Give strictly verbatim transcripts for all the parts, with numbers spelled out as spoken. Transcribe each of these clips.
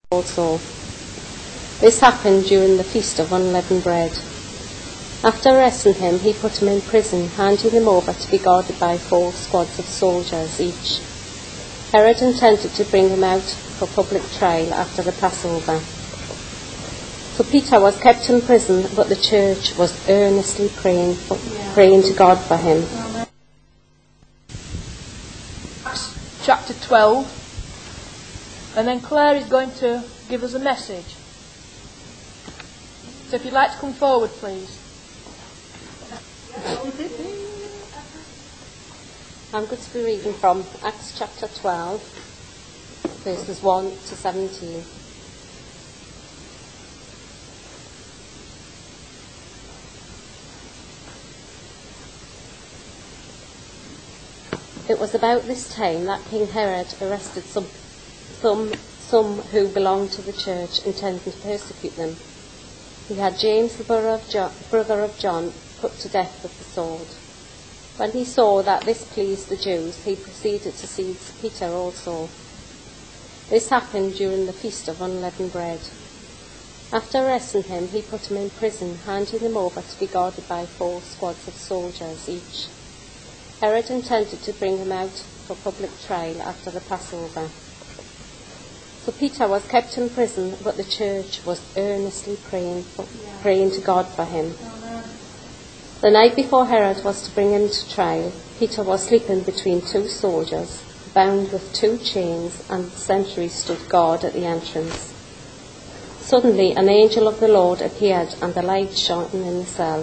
also. This happened during the Feast of Unleavened Bread. After arresting him, he put him in prison, handing him over to be guarded by four squads of soldiers each. Herod intended to bring him out for public trial after the Passover. So Peter was kept in prison, but the church was earnestly praying, for, praying to God for him. Acts chapter twelve, and then Claire is going to give us a message. So if you'd like to come forward, please. I'm going to be reading from Acts chapter twelve, verses one to seventeen. It was about this time that King Herod arrested some, some, some who belonged to the church, intending to persecute them. He had James, the brother of John, brother of John, put to death with the sword. When he saw that this pleased the Jews, he proceeded to seize Peter also. This happened during the Feast of Unleavened Bread. After arresting him, he put him in prison, handing him over to be guarded by four squads of soldiers each. Herod intended to bring him out for public trial after the Passover. So Peter was kept in prison, but the church was earnestly praying, for, praying to God for him. The night before Herod was to bring him to trial, Peter was sleeping between two soldiers, bound with two chains, and the sentries stood guard at the entrance. Suddenly an angel of the Lord appeared, and the light shone in the cell.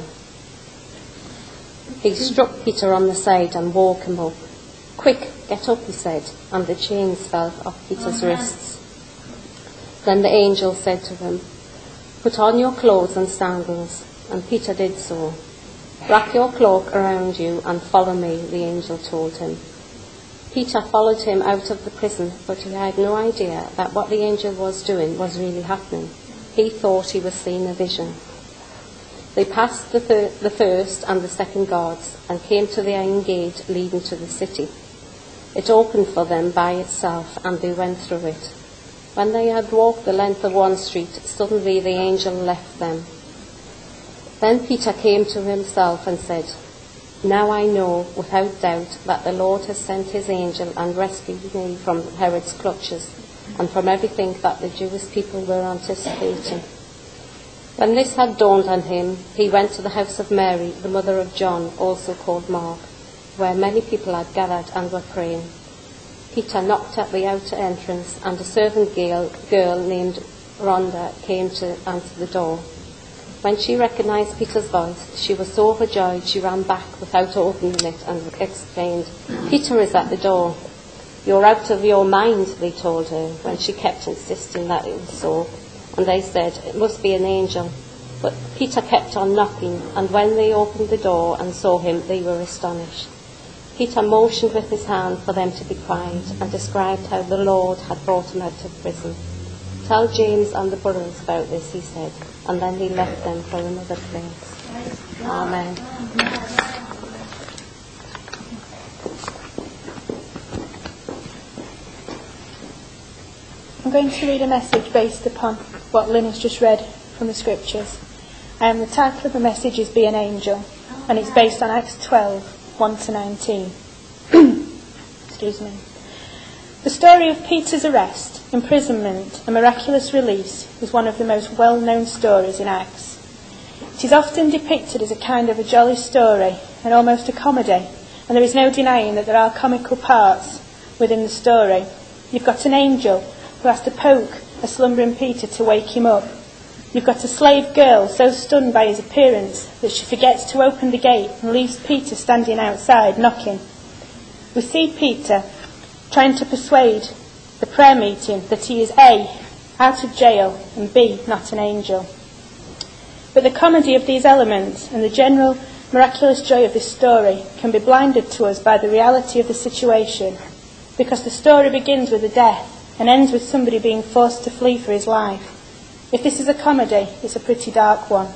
He struck Peter on the side and woke him up. "Quick, get up," he said, and the chains fell off Peter's wrists. Then the angel said to him, "Put on your clothes and sandals," and Peter did so. "Wrap your cloak around you and follow me," the angel told him. Peter followed him out of the prison, but he had no idea that what the angel was doing was really happening. He thought he was seeing a vision. They passed the, thir- the first and the second guards and came to the iron gate leading to the city. It opened for them by itself, and they went through it. When they had walked the length of one street, suddenly the angel left them. Then Peter came to himself and said, "Now I know without doubt that the Lord has sent his angel and rescued me from Herod's clutches and from everything that the Jewish people were anticipating." When this had dawned on him, he went to the house of Mary, the mother of John, also called Mark, where many people had gathered and were praying. Peter knocked at the outer entrance, and a servant girl, girl named Rhonda came to answer the door. When she recognized Peter's voice, she was so overjoyed she ran back without opening it and exclaimed, "Peter is at the door." "You're out of your mind," they told her, when she kept insisting that it was so. And they said, "It must be an angel." But Peter kept on knocking, and when they opened the door and saw him, they were astonished. Peter motioned with his hand for them to be quiet and described how the Lord had brought him out of prison. "Tell James and the brothers about this," he said, and then he left them for another place. Amen. I'm going to read a message based upon what Lynn has just read from the scriptures. Um, the title of the message is "Be an Angel," and it's based on Acts twelve, one to nineteen. Excuse me. The story of Peter's arrest, imprisonment and miraculous release is one of the most well-known stories in Acts. It is often depicted as a kind of a jolly story and almost a comedy, and there is no denying that there are comical parts within the story. You've got an angel who has to poke a slumbering Peter to wake him up. You've got a slave girl so stunned by his appearance that she forgets to open the gate and leaves Peter standing outside knocking. We see Peter trying to persuade the prayer meeting that he is A, out of jail, and B, not an angel. But the comedy of these elements and the general miraculous joy of this story can be blinded to us by the reality of the situation, because the story begins with a death and ends with somebody being forced to flee for his life. If this is a comedy, it's a pretty dark one.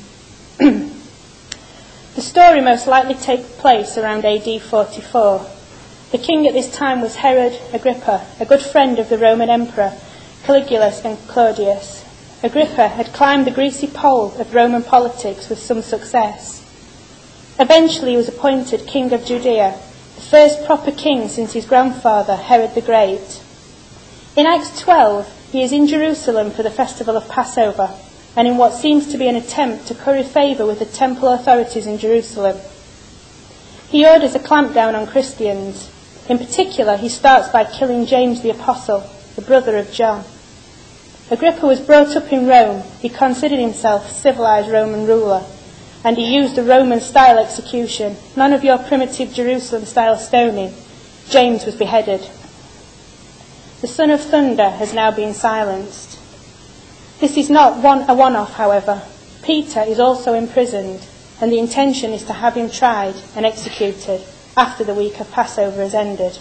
The story most likely takes place around A D forty-four. The king at this time was Herod Agrippa, a good friend of the Roman emperor, Caligula and Claudius. Agrippa had climbed the greasy pole of Roman politics with some success. Eventually he was appointed king of Judea, the first proper king since his grandfather, Herod the Great. In Acts twelve, he is in Jerusalem for the festival of Passover, and in what seems to be an attempt to curry favour with the temple authorities in Jerusalem. He orders a clampdown on Christians. In particular, he starts by killing James the Apostle, the brother of John. Agrippa was brought up in Rome. He considered himself a civilised Roman ruler, and he used a Roman-style execution, none of your primitive Jerusalem-style stoning. James was beheaded. The son of thunder has now been silenced. This is not one, a one-off, however. Peter is also imprisoned, and the intention is to have him tried and executed after the week of Passover has ended.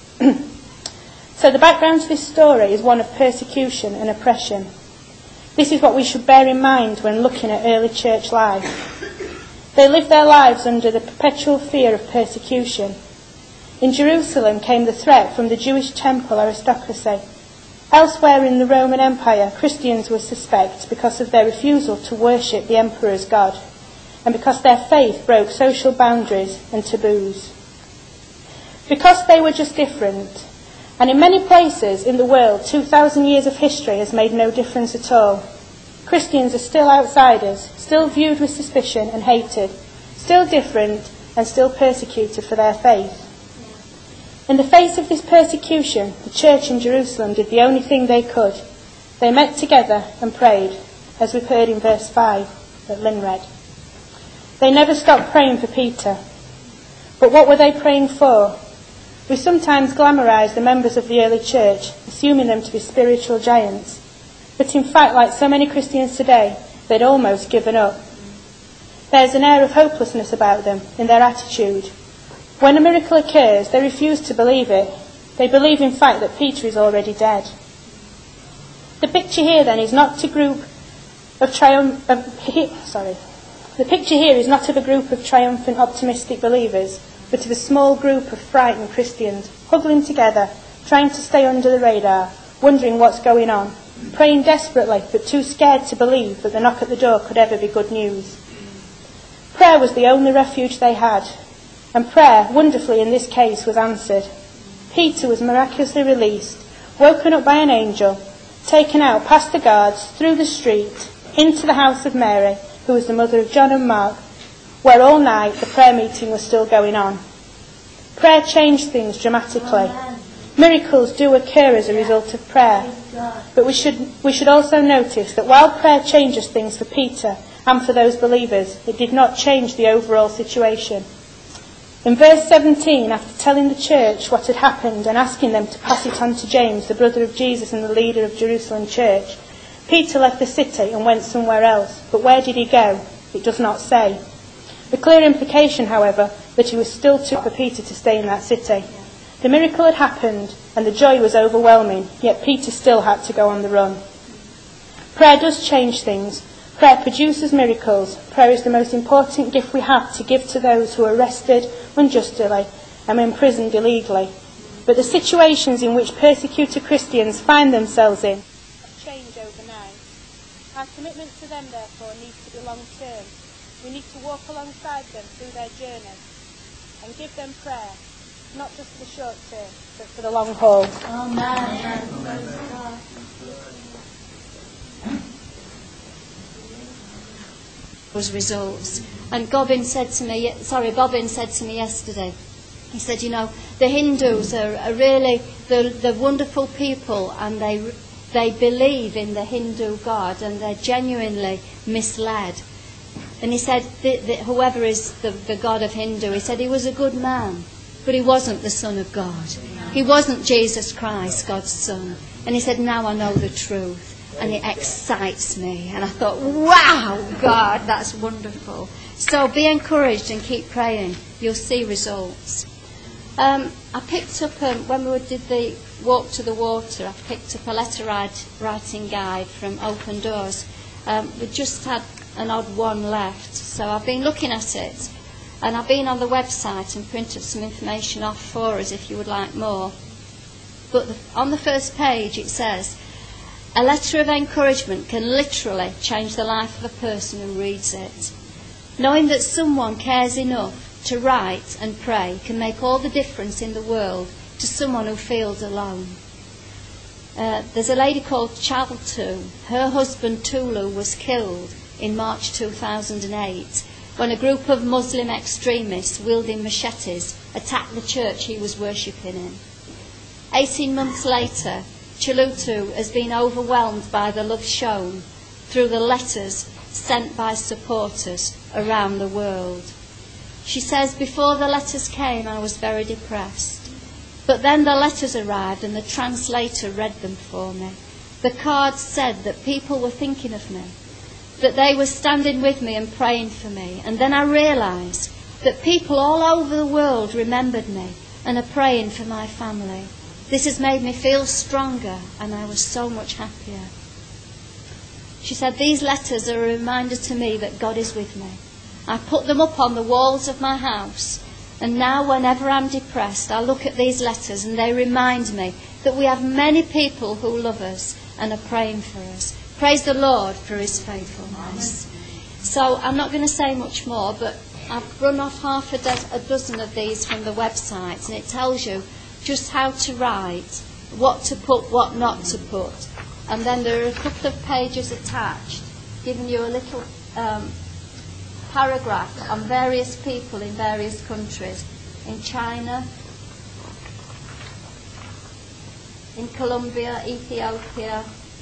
So the background to this story is one of persecution and oppression. This is what we should bear in mind when looking at early church life. They lived their lives under the perpetual fear of persecution. In Jerusalem came the threat from the Jewish temple aristocracy. Elsewhere in the Roman Empire, Christians were suspect because of their refusal to worship the emperor as God, and because their faith broke social boundaries and taboos. Because they were just different. And in many places in the world, two thousand years of history has made no difference at all. Christians are still outsiders, still viewed with suspicion and hated, still different and still persecuted for their faith. In the face of this persecution, the church in Jerusalem did the only thing they could. They met together and prayed, as we've heard in verse five that Lynn read. They never stopped praying for Peter. But what were they praying for? We sometimes glamorise the members of the early church, assuming them to be spiritual giants. But in fact, like so many Christians today, they'd almost given up. There's an air of hopelessness about them in their attitude. When a miracle occurs, they refuse to believe it. They believe, in fact, that Peter is already dead. The picture here, then, is not a group of triumph. Of, sorry, the picture here is not of a group of triumphant, optimistic believers, but of a small group of frightened Christians huddling together, trying to stay under the radar, wondering what's going on, praying desperately, but too scared to believe that the knock at the door could ever be good news. Prayer was the only refuge they had. And prayer, wonderfully in this case, was answered. Peter was miraculously released, woken up by an angel, taken out past the guards, through the street, into the house of Mary, who was the mother of John and Mark, where all night the prayer meeting was still going on. Prayer changed things dramatically. Miracles do occur as a result of prayer. But we should, we should also notice that while prayer changes things for Peter and for those believers, it did not change the overall situation. In verse seventeen, after telling the church what had happened and asking them to pass it on to James, the brother of Jesus and the leader of Jerusalem church, Peter left the city and went somewhere else. But where did he go? It does not say. The clear implication, however, that he was still too for Peter to stay in that city. The miracle had happened and the joy was overwhelming, yet Peter still had to go on the run. Prayer does change things. Prayer produces miracles. Prayer is the most important gift we have to give to those who are arrested unjustly and imprisoned illegally. But the situations in which persecuted Christians find themselves in have changed overnight. Our commitment to them, therefore, needs to be long-term. We need to walk alongside them through their journey and give them prayer, not just for the short term, but for the long haul. Amen. Was results. And Gobbin said to me, sorry, Bobbin said to me yesterday, he said, you know, the Hindus are, are really, the the wonderful people, and they they believe in the Hindu God, and they're genuinely misled. And he said, the, the, whoever is the, the God of Hindu, he said he was a good man, but he wasn't the Son of God. He wasn't Jesus Christ, God's Son. And he said, now I know the truth. And it excites me. And I thought, wow, God, that's wonderful. So be encouraged and keep praying. You'll see results. Um, I picked up, um, when we did the walk to the water, I picked up a letter write, writing guide from Open Doors. Um, we just had an odd one left. So I've been looking at it. And I've been on the website and printed some information off for us if you would like more. But the, on the first page it says, A letter of encouragement can literally change the life of a person who reads it. Knowing that someone cares enough to write and pray can make all the difference in the world to someone who feels alone. Uh, there's a lady called Chaltu. Her husband Tulu was killed in March two thousand eight when a group of Muslim extremists wielding machetes attacked the church he was worshipping in. Eighteen months later, Chalutu has been overwhelmed by the love shown through the letters sent by supporters around the world. She says, before the letters came, I was very depressed. But then the letters arrived and the translator read them for me. The cards said that people were thinking of me, that they were standing with me and praying for me. And then I realised that people all over the world remembered me and are praying for my family. This has made me feel stronger, and I was so much happier. She said, these letters are a reminder to me that God is with me. I put them up on the walls of my house, and now whenever I'm depressed, I look at these letters and they remind me that we have many people who love us and are praying for us. Praise the Lord for his faithfulness. So I'm not going to say much more, but I've run off half a, do- a dozen of these from the website, and it tells you just how to write, what to put, what not to put. And then there are a couple of pages attached, giving you a little um, paragraph on various people in various countries. In China, in Colombia, Ethiopia,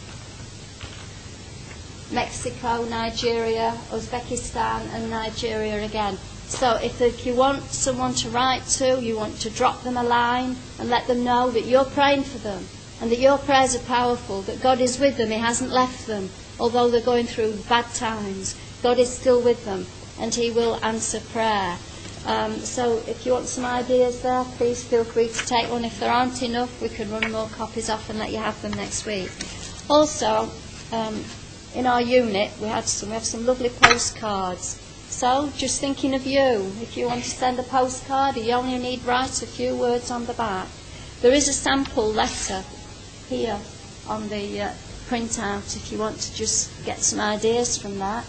Mexico, Nigeria, Uzbekistan and Nigeria again. So if, if you want someone to write to, you want to drop them a line and let them know that you're praying for them and that your prayers are powerful, that God is with them, he hasn't left them. Although they're going through bad times, God is still with them and he will answer prayer. Um, so if you want some ideas there, please feel free to take one. If there aren't enough, we can run more copies off and let you have them next week. Also, um, in our unit, we had some, we have some lovely postcards. So, just thinking of you, if you want to send a postcard, you only need to write a few words on the back. There is a sample letter here on the uh, printout if you want to just get some ideas from that.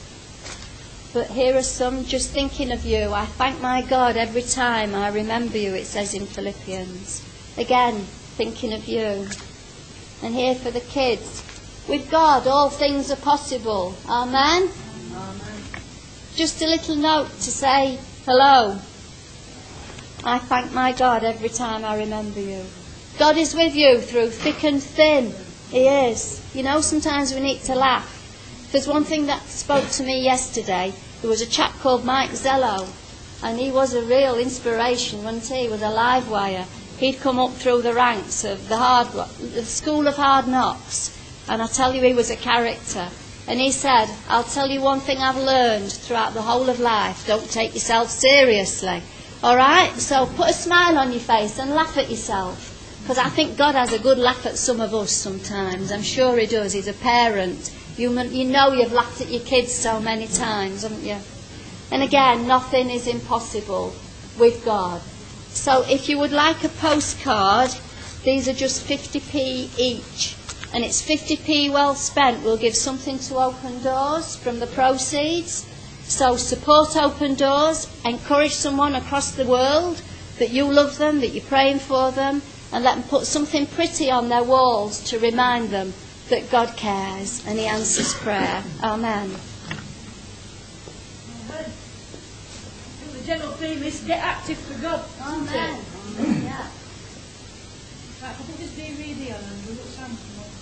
But here are some, just thinking of you. I thank my God every time I remember you, it says in Philippians. Again, thinking of you. And here for the kids. With God, all things are possible. Amen? Amen. Just a little note to say hello. I thank my God every time I remember you. God is with you through thick and thin. He is. You know, sometimes we need to laugh. There's one thing that spoke to me yesterday. There was a chap called Mike Zello, and he was a real inspiration, wasn't he? He was a live wire. He'd come up through the ranks of the hard, the school of hard knocks, and I tell you, he was a character. And he said, I'll tell you one thing I've learned throughout the whole of life. Don't take yourself seriously. All right? So put a smile on your face and laugh at yourself. Because I think God has a good laugh at some of us sometimes. I'm sure he does. He's a parent. You, you know you've laughed at your kids so many times, haven't you? And again, nothing is impossible with God. So if you would like a postcard, these are just fifty p each. And it's fifty p well spent. We'll give something to Open Doors from the proceeds. So support Open Doors. Encourage someone across the world that you love them, that you're praying for them. And let them put something pretty on their walls to remind them that God cares and he answers prayer. Amen. The general theme is get active for God. Amen. Yeah. Right, I put this D V D on and we'll look Sam.